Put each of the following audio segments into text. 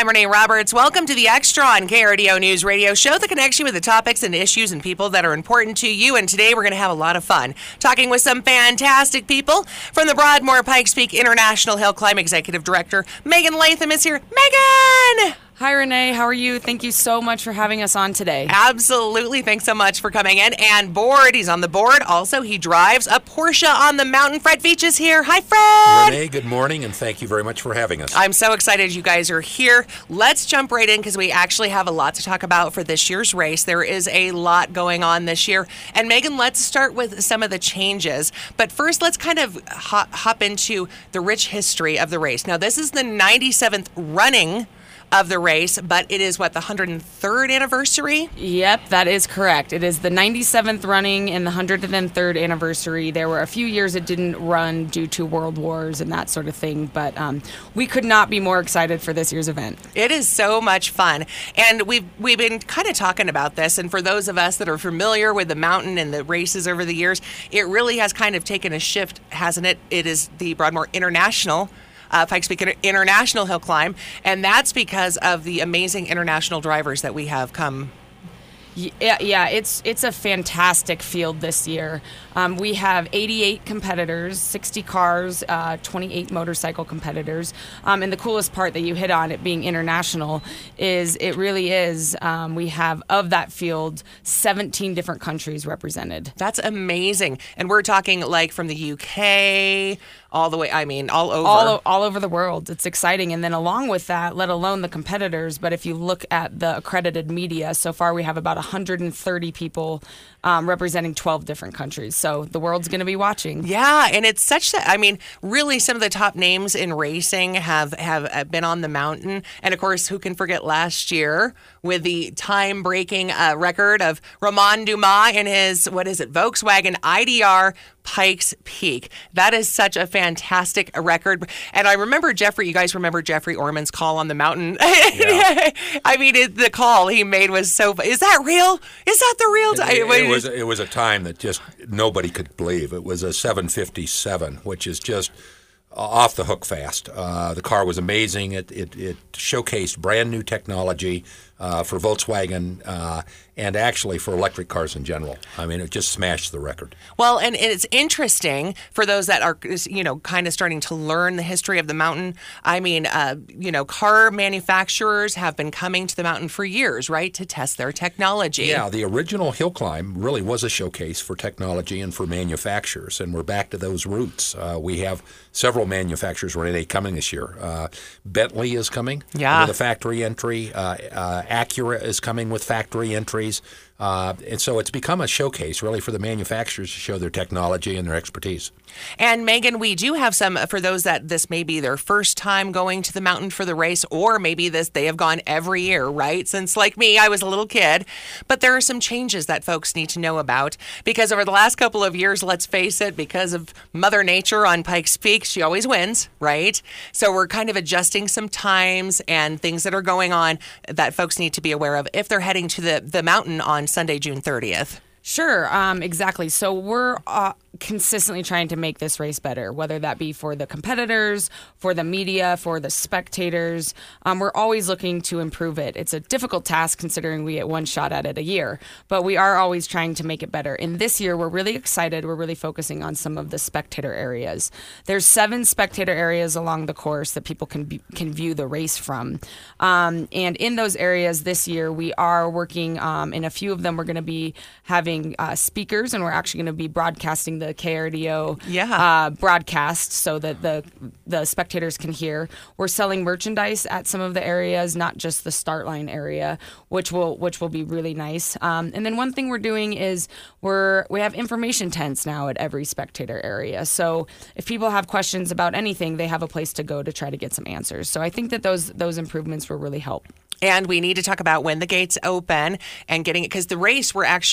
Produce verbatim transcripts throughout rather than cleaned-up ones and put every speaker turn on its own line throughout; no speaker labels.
I'm Renee Roberts. Welcome to the Extra on K R D O News Radio Show that connects you with the topics and issues and people that are important to you. And today we're going to have a lot of fun talking with some fantastic people from the Broadmoor Pikes Peak International Hill Climb Executive Director, Megan Latham is here. Megan!
Hi, Renee. How are you? Thank you so much for having us on today.
Absolutely. Thanks so much for coming in. And board, he's on the board. Also, he drives a Porsche on the mountain. Fred Veach is here. Hi, Fred.
Renee, good morning, and thank you very much for having us.
I'm so excited you guys are here. Let's jump right in because we actually have a lot to talk about for this year's race. There is a lot going on this year. And Megan, let's start with some of the changes. But first, let's kind of hop, hop into the rich history of the race. Now, this is the ninety-seventh running of the race, but it is what, the one hundred third anniversary?
Yep, that is correct. It is the ninety-seventh running and the one hundred third anniversary. There were a few years it didn't run due to world wars and that sort of thing, but um, we could not be more excited for this year's event.
It is so much fun, and we've we've been kind of talking about this, and for those of us that are familiar with the mountain and the races over the years, it really has kind of taken a shift, hasn't it? It is the Broadmoor International Uh, Pikes Peak International Hill Climb, and that's because of the amazing international drivers that we have come.
Yeah, yeah, it's it's a fantastic field this year. Um, we have eighty-eight competitors, sixty cars, uh, twenty-eight motorcycle competitors. Um, and the coolest part that you hit on, it being international, is it really is. Um, we have, of that field, seventeen different countries represented.
That's amazing. And we're talking like from the U K all the way, I mean, all over.
All, all over the world. It's exciting. And then along with that, let alone the competitors, but if you look at the accredited media, so far we have about one hundred thirty people um, representing twelve different countries. So the world's going to be watching.
Yeah, and it's such that, I mean, really some of the top names in racing have, have been on the mountain. And of course, who can forget last year with the time-breaking uh, record of Romain Dumas in his, what is it, Volkswagen I D R Pikes Peak. That is such a fantastic record. And I remember Jeffrey, you guys remember Jeffrey Orman's call on the mountain?
Yeah.
I mean, it, the call he made was so, is that real? Is that the real time?
It, it, it, was, it was a time that just nobody could believe. It was a seven fifty-seven, which is just off the hook fast. Uh, the car was amazing. It, it, it showcased brand new technology uh, for Volkswagen uh, and actually for electric cars in general. I mean, it just smashed the record.
Well, and, and it's interesting for those that are, you know, kind of starting to learn the history of the mountain. I mean, uh, you know, car manufacturers have been coming to the mountain for years, right, to test their technology.
Yeah, the original hill climb really was a showcase for technology and for manufacturers, and we're back to those roots. Uh, we have several manufacturers, Renee, coming this year. Uh, Bentley is coming
yeah.
with a factory entry. Uh, uh, Acura is coming with factory entries. Uh, and so it's become a showcase, really, for the manufacturers to show their technology and their expertise.
And, Megan, we do have some, for those that this may be their first time going to the mountain for the race, or maybe this they have gone every year, right? Since, like me, I was a little kid. But there are some changes that folks need to know about, because over the last couple of years, let's face it, because of Mother Nature on Pikes Peak, she always wins, right? So we're kind of adjusting some times and things that are going on that folks need to be aware of if they're heading to the, the mountain on Sunday, June thirtieth.
Sure, um, exactly. So we're uh, consistently trying to make this race better, whether that be for the competitors, for the media, for the spectators. Um, we're always looking to improve it. It's a difficult task considering we get one shot at it a year, but we are always trying to make it better. And this year, we're really excited. We're really focusing on some of the spectator areas. There's seven spectator areas along the course that people can be, can view the race from. Um, and in those areas this year, we are working, um, in a few of them, we're going to be having Uh, speakers, and we're actually going to be broadcasting the K R D O
yeah.
uh, broadcast so that the the spectators can hear. We're selling merchandise at some of the areas, not just the start line area, which will which will be really nice. Um, and then one thing we're doing is we're we have information tents now at every spectator area. So if people have questions about anything, they have a place to go to try to get some answers. So I think that those those improvements will really help.
And we need to talk about when the gates open and getting it, because the race, we're actually, you're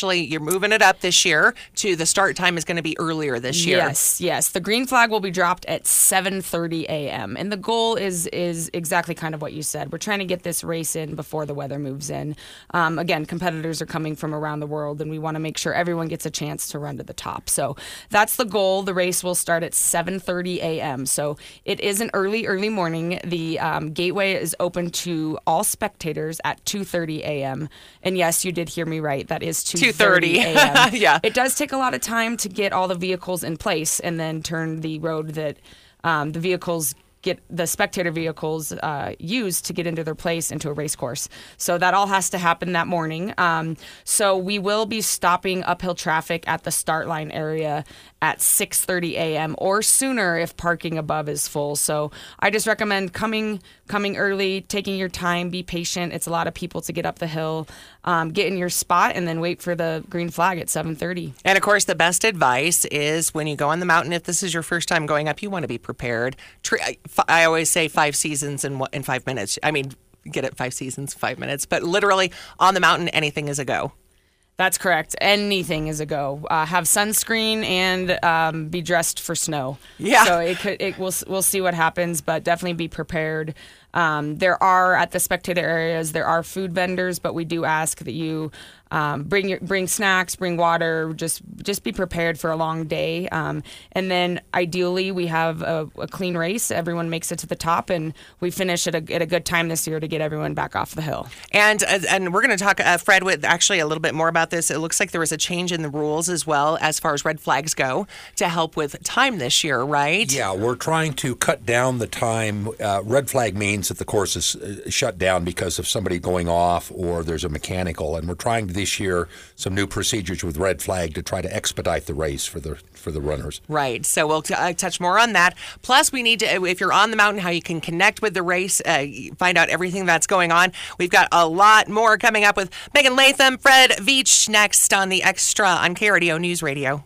moving it up this year to the start time is going to be earlier this year.
Yes, yes. The green flag will be dropped at seven thirty a.m. And the goal is is exactly kind of what you said. We're trying to get this race in before the weather moves in. Um, again, competitors are coming from around the world, and we want to make sure everyone gets a chance to run to the top. So that's the goal. The race will start at seven thirty a.m. So it is an early, early morning. The um, gateway is open to all spectators at two thirty a.m. And yes, you did hear me right. That is two thirty a.m.
Yeah.
It does take a lot of time to get all the vehicles in place and then turn the road that um, the vehicles get the spectator vehicles uh, used to get into their place into a race course. So that all has to happen that morning. Um, so we will be stopping uphill traffic at the start line area at six thirty a.m. or sooner if parking above is full. So I just recommend coming coming early, taking your time, be patient. It's a lot of people to get up the hill, um, get in your spot, and then wait for the green flag at seven thirty.
And of course, the best advice is when you go on the mountain, if this is your first time going up, you want to be prepared. I always say five seasons in in five minutes. I mean, get it, five seasons, five minutes. But literally on the mountain, anything is a go.
That's correct. Anything is a go. Uh, have sunscreen and um, be dressed for snow.
Yeah.
So it could. It we'll we'll see what happens, but definitely be prepared. Um, there are at the spectator areas there are food vendors, but we do ask that you um, bring your bring snacks, bring water. Just just be prepared for a long day. Um, and then ideally we have a, a clean race. Everyone makes it to the top, and we finish at a at a good time this year to get everyone back off the hill.
And uh, and we're going to talk, uh, Fred, with actually a little bit more about this. It looks like there was a change in the rules as well as far as red flags go to help with time this year, right?
Yeah, we're trying to cut down the time. Uh, red flag means that the course is uh, shut down because of somebody going off or there's a mechanical, and we're trying this year some new procedures with red flag to try to expedite the race for the for the runners.
Right. So we'll t- uh, touch more on that. Plus, we need to, if you're on the mountain, how you can connect with the race, uh, find out everything that's going on. We've got a lot more coming up with Megan Latham, Fred Veach next on The Extra on K R D O News Radio.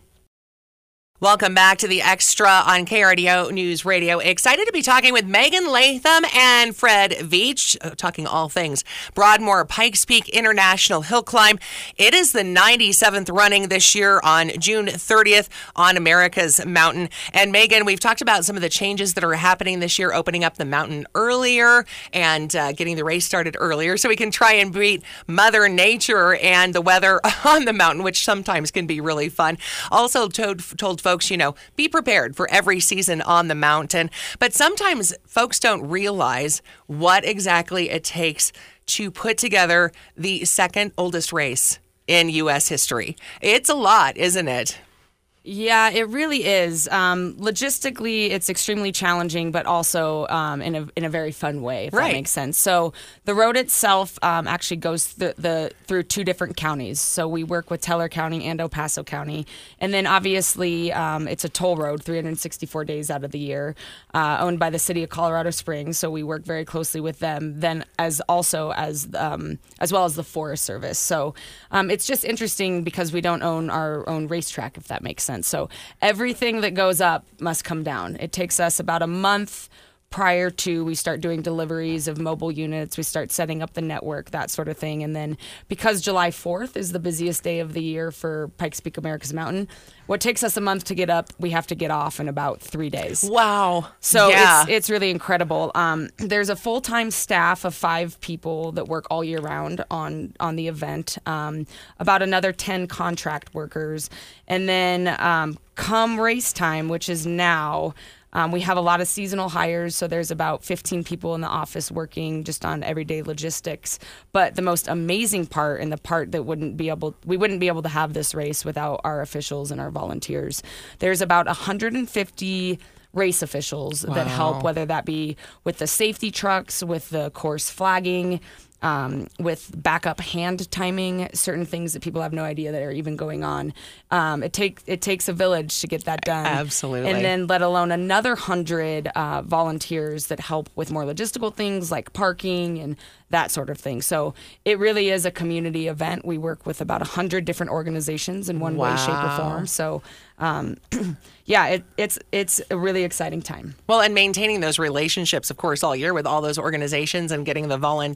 Welcome back to The Extra on K R D O News Radio. Excited to be talking with Megan Latham and Fred Veach, uh, talking all things Broadmoor Pikes Peak International Hill Climb. It is the ninety-seventh running this year on June thirtieth on America's Mountain. And Megan, we've talked about some of the changes that are happening this year, opening up the mountain earlier and uh, getting the race started earlier so we can try and beat Mother Nature and the weather on the mountain, which sometimes can be really fun. Also told, told folks, you know, be prepared for every season on the mountain. But sometimes folks don't realize what exactly it takes to put together the second oldest race in U S history. It's a lot, isn't it?
Yeah, it really is. Um, logistically, it's extremely challenging, but also um, in a in a very fun way, if
right.
that makes sense. So the road itself um, actually goes th- the through two different counties. So we work with Teller County and El Paso County, and then obviously um, it's a toll road, three hundred sixty-four days out of the year, uh, owned by the city of Colorado Springs. So we work very closely with them. Then as also as um, as well as the Forest Service. So um, it's just interesting because we don't own our own racetrack, if that makes sense. So everything that goes up must come down. It takes us about a month prior to we start doing deliveries of mobile units. We start setting up the network, that sort of thing. And then because July fourth is the busiest day of the year for Pikes Peak America's Mountain, what takes us a month to get up, we have to get off in about three days.
Wow.
So
yeah.
it's it's really incredible. Um, there's a full-time staff of five people that work all year round on, on the event, um, about another ten contract workers. And then um, come race time, which is now, Um, we have a lot of seasonal hires, so there's about fifteen people in the office working just on everyday logistics. But the most amazing part, and the part that wouldn't be able, we wouldn't be able to have this race without our officials and our volunteers. There's about one hundred fifty race officials
wow.
that help, whether that be with the safety trucks, with the course flagging, Um, with backup hand timing, certain things that people have no idea that are even going on. Um, it takes it takes a village to get that done.
Absolutely.
And then let alone another hundred uh, volunteers that help with more logistical things like parking and that sort of thing. So it really is a community event. We work with about a hundred different organizations in one
wow.
way, shape, or form. So um, yeah, it, it's it's a really exciting time.
Well, and maintaining those relationships, of course, all year with all those organizations and getting the volunteers.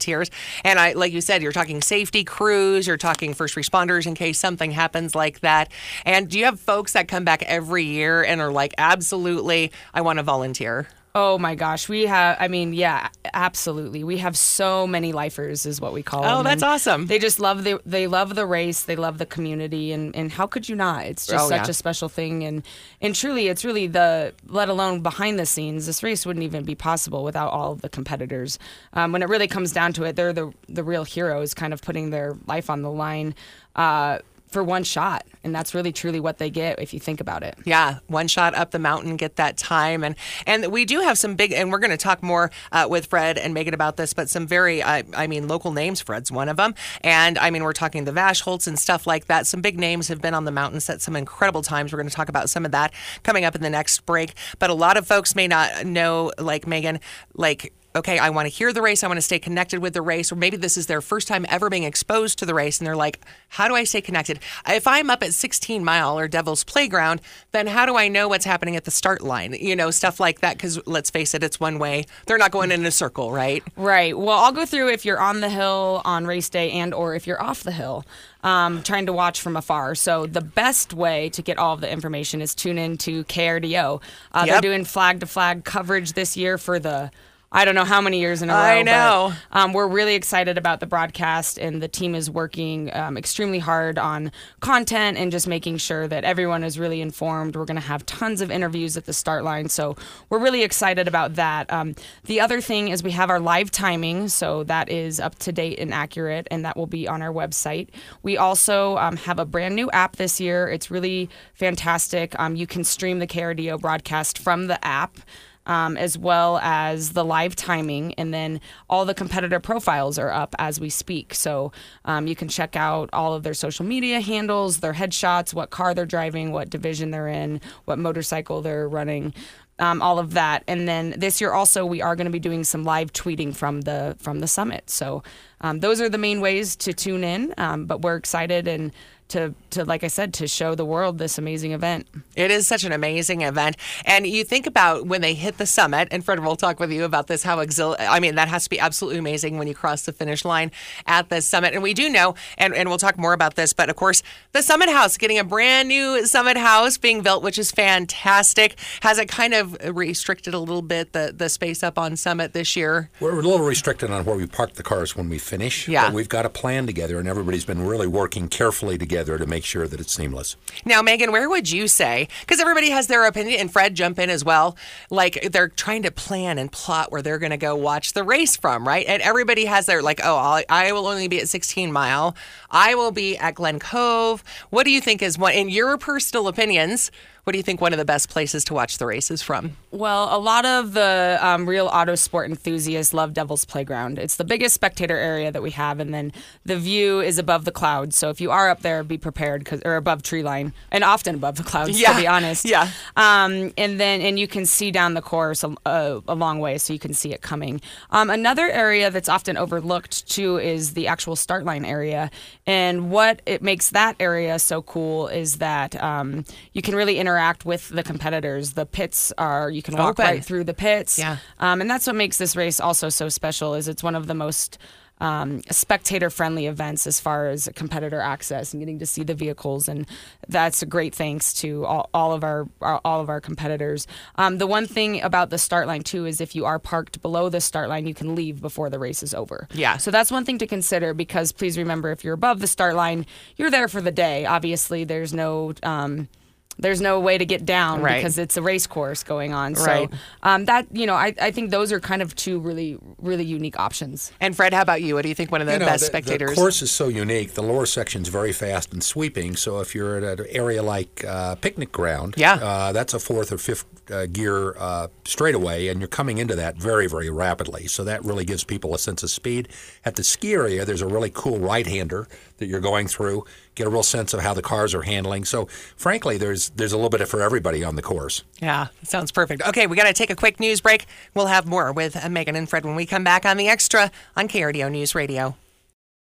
And I, like you said, you're talking safety crews, you're talking first responders in case something happens like that. And do you have folks that come back every year and are like, absolutely, I want to volunteer?
Oh my gosh, we have, I mean, yeah, absolutely. We have so many lifers is what we call them.
Oh, that's
And
awesome.
They just love the, they love the race. They love the community. And, and how could you not? It's just
Oh,
such
yeah.
a special thing. And, and truly, it's really the, let alone behind the scenes, this race wouldn't even be possible without all of the competitors. Um, when it really comes down to it, they're the, the real heroes kind of putting their life on the line uh, for one shot. And that's really truly what they get if you think about it.
Yeah, one shot up the mountain, get that time. And and we do have some big, and we're going to talk more uh, with Fred and Megan about this, but some very, I, I mean, local names. Fred's one of them. And I mean, we're talking the Vashholts and stuff like that. Some big names have been on the mountain, set some incredible times. We're going to talk about some of that coming up in the next break. But a lot of folks may not know, like Megan, like, okay, I want to hear the race. I want to stay connected with the race. Or maybe this is their first time ever being exposed to the race. And they're like, how do I stay connected? If I'm up at sixteen mile or Devil's Playground, then how do I know what's happening at the start line? You know, stuff like that. Because let's face it, it's one way. They're not going in a circle, right?
Right. Well, I'll go through if you're on the hill on race day and or if you're off the hill, um, trying to watch from afar. So the best way to get all of the information is tune in to K R D O. Uh,
Yep.
They're doing flag to flag coverage this year for the I don't know how many years in a row.
I know.
But, um, we're really excited about the broadcast, and the team is working um, extremely hard on content and just making sure that everyone is really informed. We're going to have tons of interviews at the start line, so we're really excited about that. Um, the other thing is we have our live timing, so that is up to date and accurate, and that will be on our website. We also um, have a brand new app this year. It's really fantastic. Um, you can stream the K R D O broadcast from the app. Um, as well as the live timing, and then all the competitor profiles are up as we speak. So um, you can check out all of their social media handles, their headshots, what car they're driving, what division they're in, what motorcycle they're running, um, all of that. And then this year also we are going to be doing some live tweeting from the from the summit. So um, those are the main ways to tune in. Um, but we're excited and. To, to, like I said, to show the world this amazing event.
It is such an amazing event. And you think about when they hit the summit, and Fred will talk with you about this, how exil- I mean, that has to be absolutely amazing when you cross the finish line at the summit. And we do know, and, and we'll talk more about this, but of course, the Summit House, getting a brand new Summit House being built, which is fantastic. Has it kind of restricted a little bit, the, the space up on Summit this year?
We're a little restricted on where we park the cars when we finish.
Yeah.
But we've got a plan together, and everybody's been really working carefully together to make sure that it's seamless.
Now, Megan, where would you say, because everybody has their opinion, and Fred, jump in as well, like they're trying to plan and plot where they're going to go watch the race from, right? And everybody has their, like, oh, I'll, I will only be at sixteen mile. I will be at Glen Cove. What do you think is one, in your personal opinions, what do you think one of the best places to watch the races from?
Well, a lot of the um, real auto sport enthusiasts love Devil's Playground. It's the biggest spectator area that we have, and then the view is above the clouds. So if you are up there, be prepared, cause, or above tree line, and often above the clouds,
Yeah.
to be honest.
Yeah.
Um, and then and you can see down the course a, a, a long way, so you can see it coming. Um, another area that's often overlooked too is the actual start line area, and what it makes that area so cool is that um, you can really interact with the competitors. The pits are, you can walk
Open.
right through the pits.
Yeah.
Um, and that's what makes this race also so special, is it's one of the most um, spectator-friendly events as far as competitor access and getting to see the vehicles, and that's a great thanks to all, all of our, our all of our competitors. Um, the one thing about the start line too is if you are parked below the start line, you can leave before the race is over.
Yeah.
So that's one thing to consider, because please remember, if you're above the start line, you're there for the day. Obviously, there's no um, there's no way to get down,
Right.
because it's a race course going on.
Right.
So um, that, you know, I, I think those are kind of two really, really unique options.
And Fred, how about you? What do you think one of the
You know,
best
the,
spectators?
The course is so unique. The lower section's very fast and sweeping. So if you're at an area like uh, Picnic Ground,
Yeah.
uh, that's a fourth or fifth uh, gear uh, straightaway, and you're coming into that very, very rapidly. So that really gives people a sense of speed. At the ski area, there's a really cool right-hander that you're going through. Get a real sense of how the cars are handling. So frankly, there's there's a little bit for everybody on the course.
Yeah, sounds perfect. Okay, we got to take a quick news break. We'll have more with uh, Megan and Fred when we come back on The Extra on K R D O News Radio.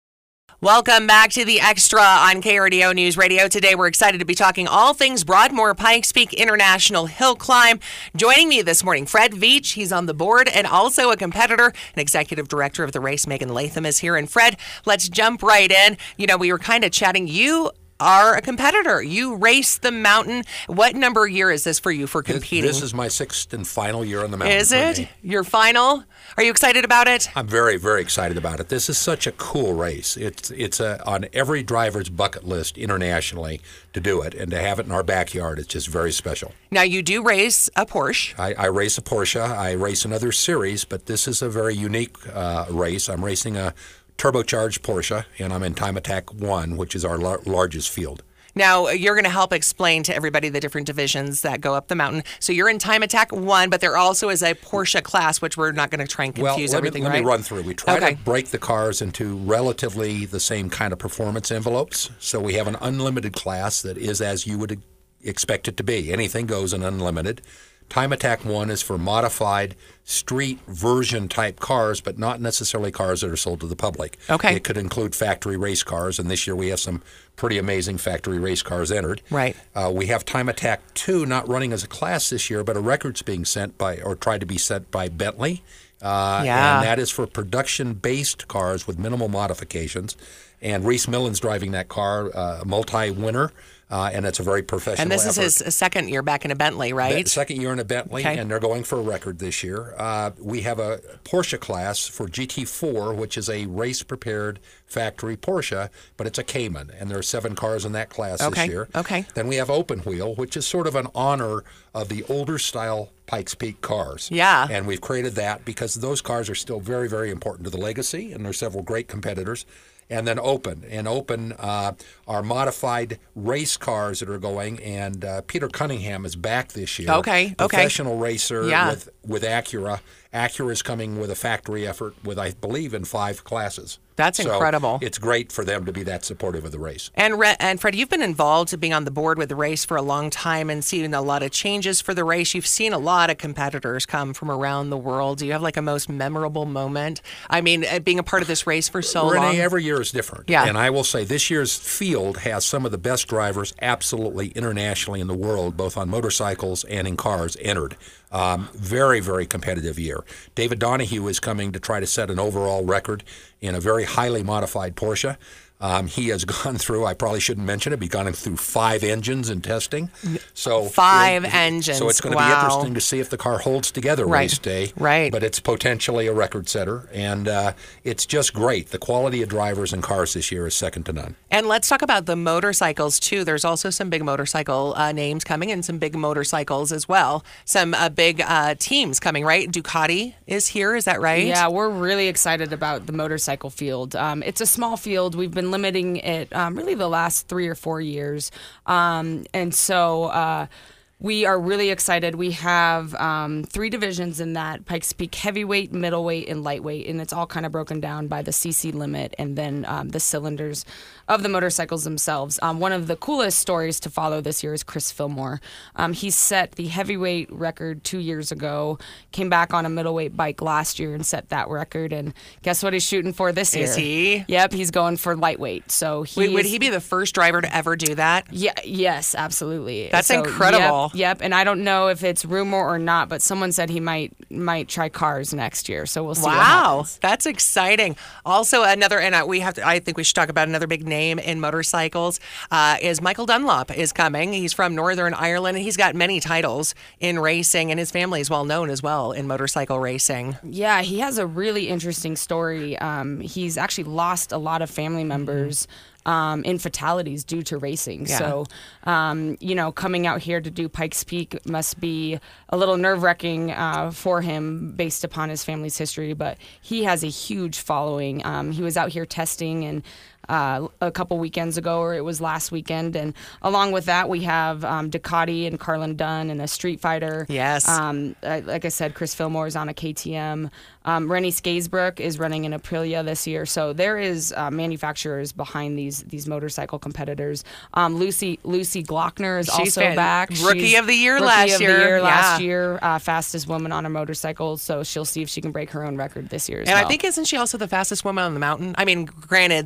Welcome back to the Extra on K R D O News Radio. Today we're excited to be talking all things Broadmoor Pikes Peak International Hill Climb. Joining me this morning, Fred Veach. He's on the board and also a competitor. An executive director of the race, Megan Latham, is here. And Fred, let's jump right in. You know, we were kind of chatting. You are a competitor. You race the mountain. What number year is this for you for competing?
This, this is my sixth and final year on the mountain.
Is it? Your final? Are you excited about it?
I'm very, very excited about it. This is such a cool race. It's it's a, on every driver's bucket list internationally to do it, and to have it in our backyard, it's just very special.
Now, you do race a Porsche.
I, I race a Porsche. I race another series, but this is a very unique uh, race. I'm racing a turbocharged Porsche, and I'm in Time Attack one, which is our lar- largest field.
Now, you're going to help explain to everybody the different divisions that go up the mountain. So you're in Time Attack one, but there also is a Porsche class, which we're not going to try and confuse
well, let
everything,
me, let
right?
me run through. We try
okay.
to break the cars into relatively the same kind of performance envelopes. So we have an unlimited class that is as you would expect it to be. Anything goes in unlimited. Time Attack one is for modified street version type cars, but not necessarily cars that are sold to the public.
Okay.
It could include factory race cars, and this year we have some pretty amazing factory race cars entered.
Right.
Uh, we have Time Attack two not running as a class this year, but a record's being sent by, or tried to be sent by Bentley. Uh,
yeah.
And that is for production-based cars with minimal modifications. And Reese Millen's driving that car, uh, a multi-winner. Uh, and it's a very professional
And this
effort.
is his second year back in a Bentley, right?
The second year in a Bentley,
okay.
and they're going for a record this year. Uh, we have a Porsche class for G T four, which is a race-prepared factory Porsche, but it's a Cayman, and there are seven cars in that class
okay.
this year.
Okay.
Then we have Open Wheel, which is sort of an honor of the older-style Pikes Peak cars.
Yeah.
And we've created that because those cars are still very, very important to the legacy, and there's several great competitors. And then Open. And Open uh, are modified race cars that are going, and uh, Peter Cunningham is back this year.
Okay, okay.
Professional racer
yeah.
with, with Acura. Acura is coming with a factory effort with, I believe, in five classes.
That's
so
incredible.
It's great for them to be that supportive of the race.
And Re- and Fred, you've been involved being on the board with the race for a long time and seen a lot of changes for the race. You've seen a lot of competitors come from around the world. Do you have like a most memorable moment? I mean, being a part of this race for so
Renee,
long.
every year is different.
Yeah.
And I will say this year's field has some of the best drivers absolutely internationally in the world, both on motorcycles and in cars, entered. Um, very, very competitive year. David Donahue is coming to try to set an overall record in a very highly modified Porsche. Um, he has gone through, I probably shouldn't mention it, but he's gone through five engines in testing. So
Five
it,
engines.
So it's going to
wow.
be interesting to see if the car holds together
right.
race day.
Right.
But it's potentially a record setter, and uh, it's just great. The quality of drivers and cars this year is second to none.
And let's talk about the motorcycles, too. There's also some big motorcycle uh, names coming and some big motorcycles as well. Some uh, big uh, teams coming, right? Ducati is here. Is that right?
Yeah, we're really excited about the motorcycle field. Um, it's a small field. We've been limiting it um, really the last three or four years. Um, and so uh, we are really excited. We have um, three divisions in that: Pikes Peak heavyweight, middleweight, and lightweight. And it's all kind of broken down by the C C limit and then um, the cylinders of the motorcycles themselves. Um, one of the coolest stories to follow this year is Chris Fillmore. Um, he set the heavyweight record two years ago, came back on a middleweight bike last year and set that record. And guess what he's shooting for this year?
Is he?
Yep, he's going for lightweight. So he
Wait, would
is-
he be the first driver to ever do that?
Yeah, yes, absolutely.
That's
So,
incredible.
Yep, yep, and I don't know if it's rumor or not, but someone said he might might try cars next year. So we'll see. What
Wow,
happens.
that's exciting. Also, another, and uh, we have to, I think we should talk about another big name in motorcycles uh, is Michael Dunlop is coming. He's from Northern Ireland, and he's got many titles in racing, and his family is well known as well in motorcycle racing.
Yeah, he has a really interesting story. Um, he's actually lost a lot of family members um, in fatalities due to racing.
Yeah.
So, um, you know, coming out here to do Pikes Peak must be a little nerve-wracking uh, for him based upon his family's history, but he has a huge following. Um, he was out here testing and Uh, a couple weekends ago, or it was last weekend. And along with that, we have um, Ducati and Carlin Dunn and a Street Fighter.
Yes.
Um, uh, like I said, Chris Fillmore is on a K T M. Um, Rennie Skaisbrook is running an Aprilia this year. So there is uh, manufacturers behind these these motorcycle competitors. Um, Lucy Lucy Glockner is
She's
also
fan-
back.
Rookie
She's
of the year
rookie
last
of the
year.
year last
Yeah.
year, uh, fastest woman on a motorcycle. So she'll see if she can break her own record this year as
And
well.
I think, isn't she also the fastest woman on the mountain? I mean, granted, the different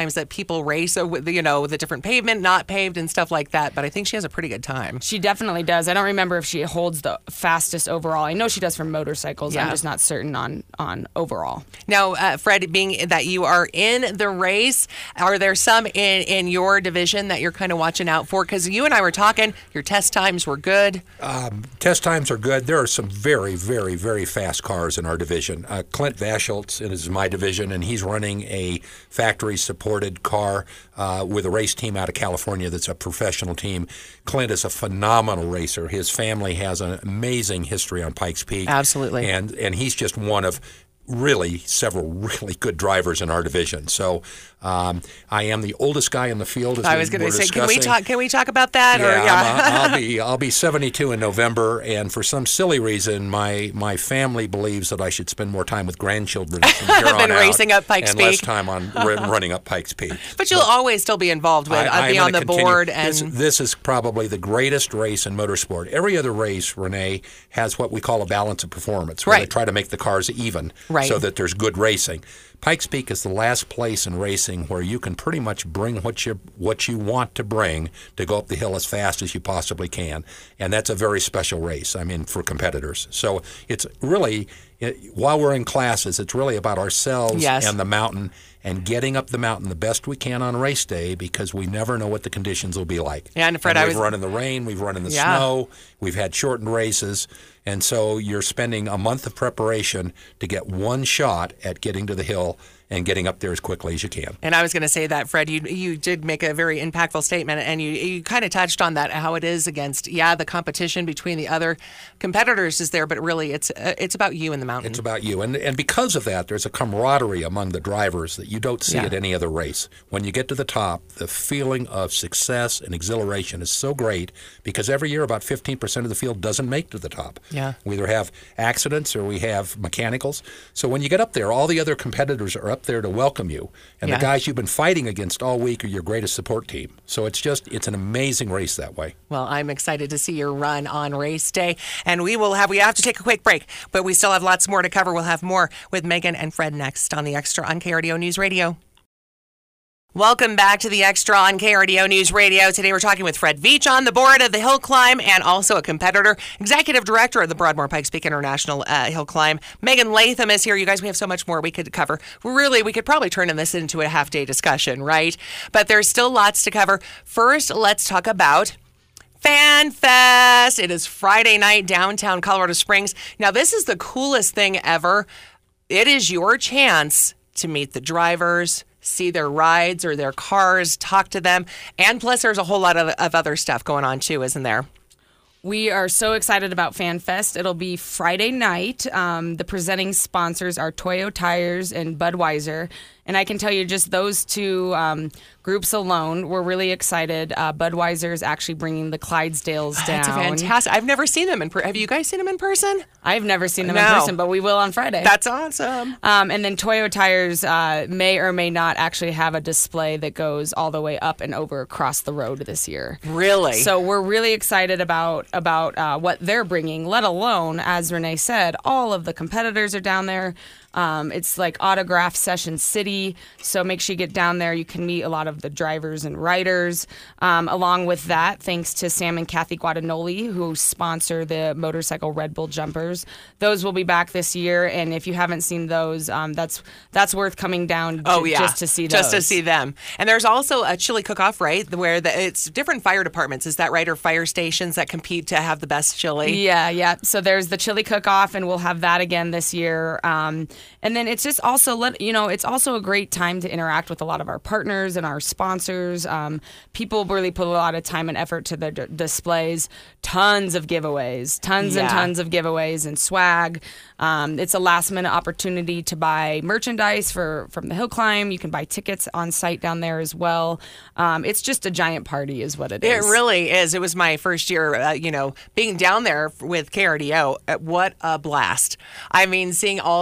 times that people race, uh, with, you know, the different pavement, not paved, and stuff like that. But I think she has a pretty good time.
She definitely does. I don't remember if she holds the fastest overall. I know she does for motorcycles.
Yeah.
I'm just not certain on, on overall.
Now, uh, Fred, being that you are in the race, are there some in, in your division that you're kind of watching out for? Because you and I were talking, your test times were good.
Um, test times are good. There are some very, very, very fast cars in our division. Uh, Clint Vaschultz is my division, and he's running a factory-supported car uh, with a race team out of California that's a professional team. Clint is a phenomenal racer. His family has an amazing history on Pikes Peak.
Absolutely.
And, and he's just one of really several really good drivers in our division. So um, I am the oldest guy in the field. As
I was going to say, can we talk? Can we talk about that?
Yeah,
or, yeah.
I'm a, I'll be I'll be seventy-two in November, and for some silly reason, my my family believes that I should spend more time with grandchildren from here
than
on
racing
out,
up Pikes
and
Peak,
less time on r- running up Pikes Peak.
But you'll but always still be involved with,
I,
uh, be on the
continue.
board, and
this, this is probably the greatest race in motorsport. Every other race, Renee, has what we call a balance of performance, where
right.
they try to make the cars even,
right.
so that there's good racing. Pikes Peak is the last place in racing where you can pretty much bring what you what you want to bring to go up the hill as fast as you possibly can, and that's a very special race. I mean, for competitors. So it's really, it, while we're in classes, it's really about ourselves
yes.
and the mountain and getting up the mountain the best we can on race day, because we never know what the conditions will be like.
Yeah, and Fred,
and
I
we've
was
run in the rain, we've run in the
yeah.
snow, we've had shortened races. And so you're spending a month of preparation to get one shot at getting to the hill and getting up there as quickly as you can.
And I was going to say that, Fred, you you did make a very impactful statement, and you you kind of touched on that, how it is against, yeah, the competition between the other competitors is there, but really it's uh, it's about you in the mountain.
It's about you. And and because of that, there's a camaraderie among the drivers that you don't see
yeah.
at any other race. When you get to the top, the feeling of success and exhilaration is so great, because every year about fifteen percent of the field doesn't make to the top.
Yeah.
We either have accidents or we have mechanicals. So when you get up there, all the other competitors are up there to welcome you. And
yeah.
the guys you've been fighting against all week are your greatest support team. So it's just, it's an amazing race that way.
Well, I'm excited to see your run on race day. And we will have, we have to take a quick break, but we still have lots more to cover. We'll have more with Megan and Fred next on The Extra on K R D O News Radio. Welcome back to The Extra on K R D O News Radio. Today we're talking with Fred Veach on the board of the Hill Climb and also a competitor, executive director of the Broadmoor Pikes Peak International uh, Hill Climb. Megan Latham is here. You guys, we have so much more we could cover. Really, we could probably turn this into a half-day discussion, right? But there's still lots to cover. First, let's talk about Fan Fest. It is Friday night, downtown Colorado Springs. Now, this is the coolest thing ever. It is your chance to meet the drivers, see their rides or their cars, talk to them. And plus, there's a whole lot of, of other stuff going on, too, isn't there?
We are so excited about Fan Fest. It'll be Friday night. Um, the presenting sponsors are Toyo Tires and Budweiser. And I can tell you just those two um, groups alone, we're really excited. Uh, Budweiser is actually bringing the Clydesdales down.
That's fantastic. I've never seen them in person. Have you guys seen them in person?
I've never seen them
no.
in person, but we will on Friday.
That's awesome.
Um, and then Toyo Tires uh, may or may not actually have a display that goes all the way up and over across the road this year.
Really?
So we're really excited about, about uh, what they're bringing, let alone, as Renee said, all of the competitors are down there. Um, it's like Autograph Session City, so make sure you get down there. You can meet a lot of the drivers and riders. Um, along with that, thanks to Sam and Kathy Guadagnoli, who sponsor the motorcycle Red Bull jumpers. Those will be back this year, and if you haven't seen those, um, that's that's worth coming down
oh,
j-
yeah.
just to see those.
Just to see them. And there's also a chili cook-off, right, where the, it's different fire departments, is that right, or fire stations that compete to have the best chili?
Yeah, yeah. So there's the chili cook-off, and we'll have that again this year. Um, And then it's just also, let you know, it's also a great time to interact with a lot of our partners and our sponsors. Um, people really put a lot of time and effort to the d- displays. Tons of giveaways, tons
yeah.
and tons of giveaways and swag. Um, it's a last minute opportunity to buy merchandise for from the Hill Climb. You can buy tickets on site down there as well. Um, it's just a giant party is what it is.
It really is. It was my first year, uh, you know, being down there with K R D O. Uh, What a blast. I mean, seeing all the people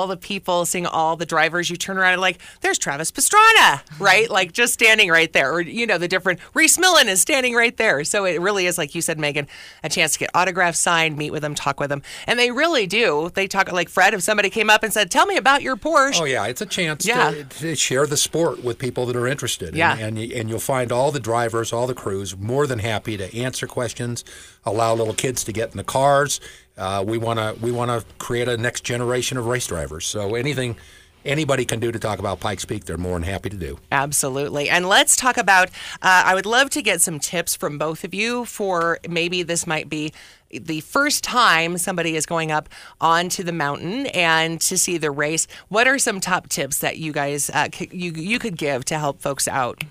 beautiful seeing all the drivers. You turn around and like, there's Travis Pastrana, right? Like just standing right there. Or, you know, the different, Reese Millen is standing right there. So it really is, like you said, Megan, a chance to get autographs signed, meet with them, talk with them. And they really do. They talk like Fred, if somebody came up and said, tell me about your Porsche.
Oh, yeah. It's a chance
yeah.
to, to share the sport with people that are interested.
Yeah.
And, and, and you'll find all the drivers, all the crews more than happy to answer questions, allow little kids to get in the cars. Uh, we want to we want to create a next generation of race drivers. So anything anybody can do to talk about Pikes Peak, they're more than happy to do.
Absolutely. And let's talk about, uh, I would love to get some tips from both of you for maybe this might be the first time somebody is going up onto the mountain and to see the race. What are some top tips that you guys uh, c- you you could give to help folks out?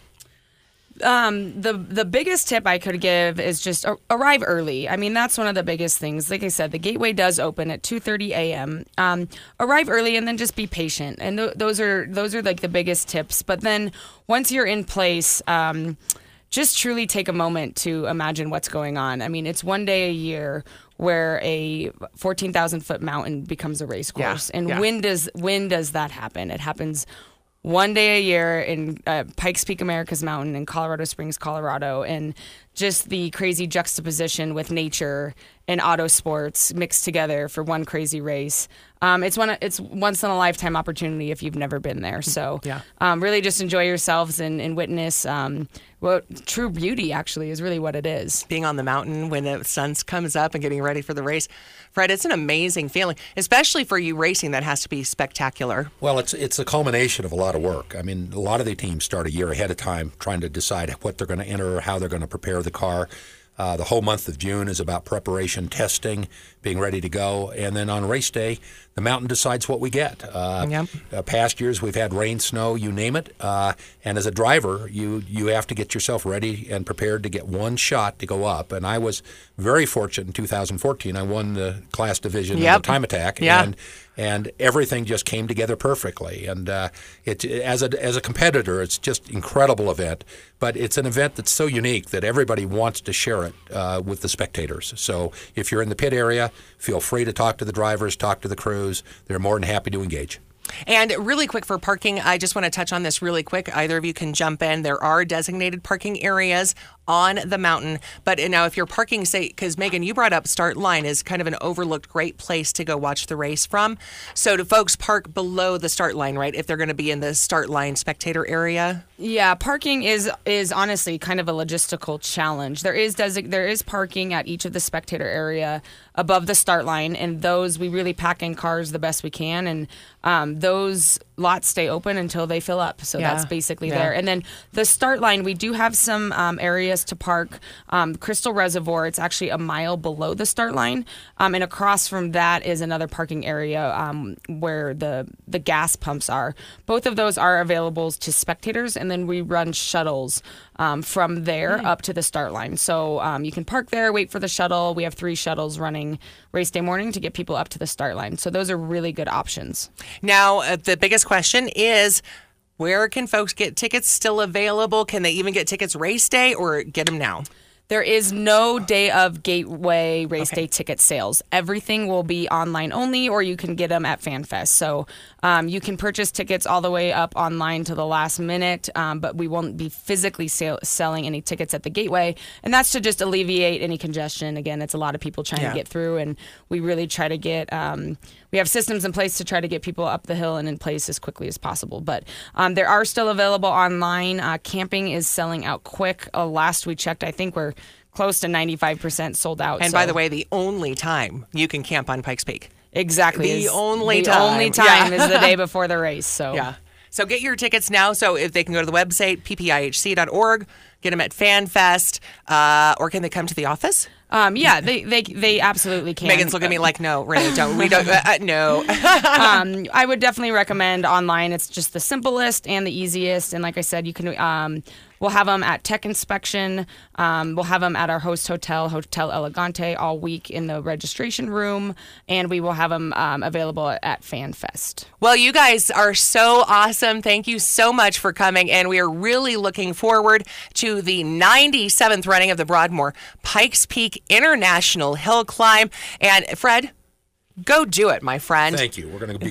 Um, the the biggest tip I could give is just a- arrive early. I mean, that's one of the biggest things. Like I said, the gateway does open at two thirty a.m. Um, arrive early and then just be patient. And th- those are those are like the biggest tips. But then once you're in place, um, just truly take a moment to imagine what's going on. I mean, it's one day a year where a fourteen thousand foot mountain becomes a race course.
Yeah,
and
yeah.
when does when does that happen? It happens one day a year in uh, Pikes Peak America's Mountain in Colorado Springs, Colorado, and just the crazy juxtaposition with nature and auto sports mixed together for one crazy race. Um, it's one. It's once in a lifetime opportunity if you've never been there. So,
yeah.
um, really just enjoy yourselves and, and witness um, what true beauty actually is really what it is.
Being on the mountain when the sun comes up and getting ready for the race. Fred, it's an amazing feeling, especially for you racing that has to be spectacular.
Well, it's it's a culmination of a lot of work. I mean, a lot of the teams start a year ahead of time trying to decide what they're going to enter, how they're going to prepare the car. Uh, the whole month of June is about preparation, testing, being ready to go. And then on race day, the mountain decides what we get. Uh,
Yep.
uh, past years, we've had rain, snow, you name it. Uh, and as a driver, you, you have to get yourself ready and prepared to get one shot to go up. And I was very fortunate in two thousand fourteen. I won the class division
Yep.
in the time attack.
Yeah.
And and everything just came together perfectly. And uh, it, as a as a competitor, it's just incredible event. But it's an event that's so unique that everybody wants to share it uh, with the spectators. So if you're in the pit area, feel free to talk to the drivers, talk to the crews. They're more than happy to engage.
And really quick for parking, I just want to touch on this really quick. Either of you can jump in. There are designated parking areas on the mountain. But now if you're parking, say, because Megan, you brought up Start Line is kind of an overlooked great place to go watch the race from. So do folks park below the start line, right, if they're going to be in the Start Line spectator area?
Yeah, parking is is honestly kind of a logistical challenge. There is desi- there is parking at each of the spectator area above the start line, and those we really pack in cars the best we can, and um, those lots stay open until they fill up. So
Yeah.
that's basically
Yeah.
there. And then the start line, we do have some um, areas to park. Um, Crystal Reservoir, it's actually a mile below the start line, um, and across from that is another parking area um, where the the gas pumps are. Both of those are available to spectators, and then we run shuttles um, from there up to the start line. So um, you can park there, wait for the shuttle. We have three shuttles running race day morning to get people up to the start line. So those are really good options.
Now, uh, the biggest question is, where can folks get tickets still available? Can they even get tickets race day or get them now?
There is no day of Gateway Race
Okay.
Day ticket sales. Everything will be online only, or you can get them at FanFest. So um, you can purchase tickets all the way up online to the last minute, um, but we won't be physically sale- selling any tickets at the Gateway. And that's to just alleviate any congestion. Again, it's a lot of people trying
Yeah.
to get through, and we really try to get, um, we have systems in place to try to get people up the hill and in place as quickly as possible. But um, there are still available online. Uh, camping is selling out quick. Uh, last we checked, I think we're close to ninety-five percent sold out.
And
so-
by the way, the only time you can camp on Pikes Peak.
exactly,
the
is-
only
the
time.
only time
Yeah.
is the day before the race. So
Yeah. So get your tickets now. So if they can go to the website, p p i h c dot org, get them at FanFest, uh, or can they come to the office?
um, yeah, they they they absolutely can.
Megan's looking at me like, no, Renee, don't. We don't. Uh, uh, no.
um, I would definitely recommend online. It's just the simplest and the easiest. And like I said, you can. Um, we'll have them at Tech Inspection. Um, we'll have them at our host hotel, Hotel Elegante, all week in the registration room, and we will have them um, available at FanFest.
Well, you guys are so awesome. Thank you so much for coming. And we are really looking forward to the ninety-seventh running of the Broadmoor Pikes Peak International Hill Climb. And Fred, go do it, my friend.
Thank you. We're going to be quick.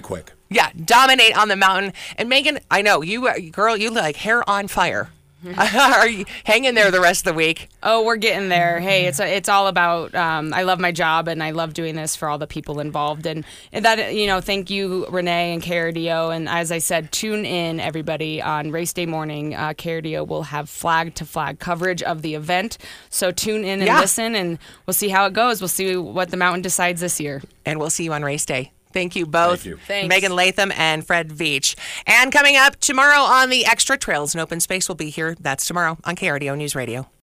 Yeah, dominate on the mountain. And Megan, I know you, uh, girl, you like hair on fire. Are you hang in there the rest of the week?
Oh, we're getting there. Hey, it's it's all about. Um, I love my job and I love doing this for all the people involved. And, and that you know, thank you, Renee and K R D O. And as I said, tune in everybody on race day morning. Uh, K R D O will have flag to flag coverage of the event. So tune in and
Yeah.
listen, and we'll see how it goes. We'll see what the mountain decides this year.
And we'll see you on race day. Thank you both,
Thank you.
Thanks.
Megan Latham and Fred Veach. And coming up tomorrow on the Extra Trails and Open Space will be here. That's tomorrow on K R D O News Radio.